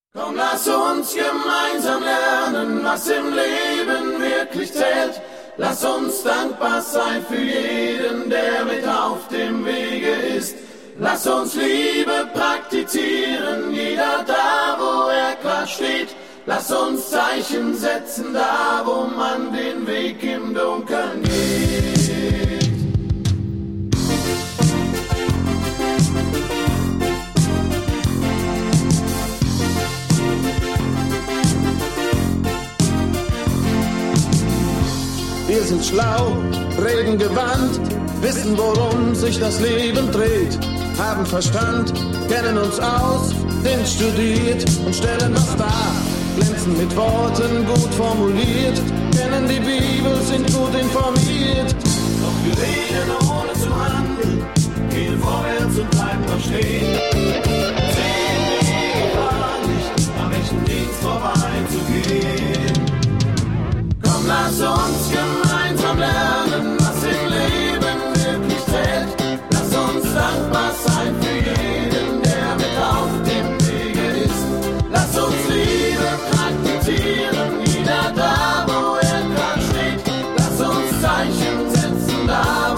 Komm, lass uns gemeinsam lernen, was im Leben wirklich zählt. Lass uns dankbar sein für jeden, der mit auf dem Wege ist. Lass uns Liebe praktizieren, jeder da, wo er klar steht. Lass uns Zeichen setzen, da, wo man den Weg im Dunkeln geht. Wir sind schlau, reden gewandt, wissen, worum sich das Leben dreht, haben Verstand, kennen uns aus, sind studiert und stellen was dar, glänzen mit Worten gut formuliert, kennen die Bibel, sind gut informiert. Doch wir reden ohne zu handeln, gehen vorwärts und bleiben noch stehen. Sehen wir gar nicht, am echten Dienst vorbeizugehen. Komm, lass uns gemeinsam lernen, was im Leben wirklich zählt. Lass uns dankbar sein für jeden, der mit auf dem Wege ist. Lass uns Liebe praktizieren, jeder da, wo er gerade steht. Lass uns Zeichen setzen, da